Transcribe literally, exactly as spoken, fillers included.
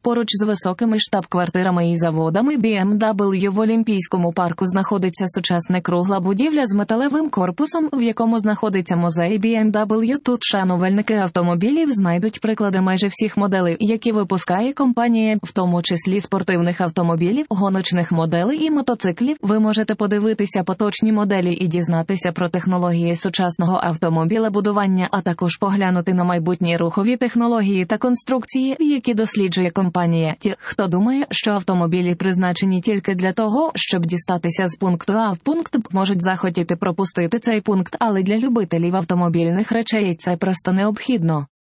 Поруч з високими штаб-квартирами і заводами бі ем дабл ю в Олімпійському парку знаходиться сучасна кругла будівля з металевим корпусом, в якому знаходиться музей бі ем дабл ю. Тут шанувальники автомобілів знайдуть приклади майже всіх моделей, які випускає компанія, в тому числі спортивних автомобілів, гоночних моделей і мотоциклів. Ви можете подивитися поточні моделі і дізнатися про технології сучасного автомобілебудування, а також поглянути на майбутні рухові технології та конструкції, які досліджує компанія. Ті, хто думає, що автомобілі призначені тільки для того, щоб дістатися з пункту А в пункт Б, можуть захотіти пропустити цей пункт, але для любителів автомобільних речей це просто необхідно.